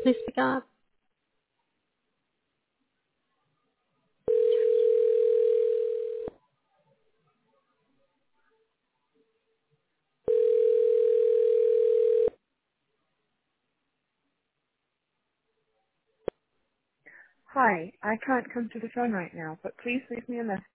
Please pick up. Hi, I can't come to the phone right now, but please leave me a message.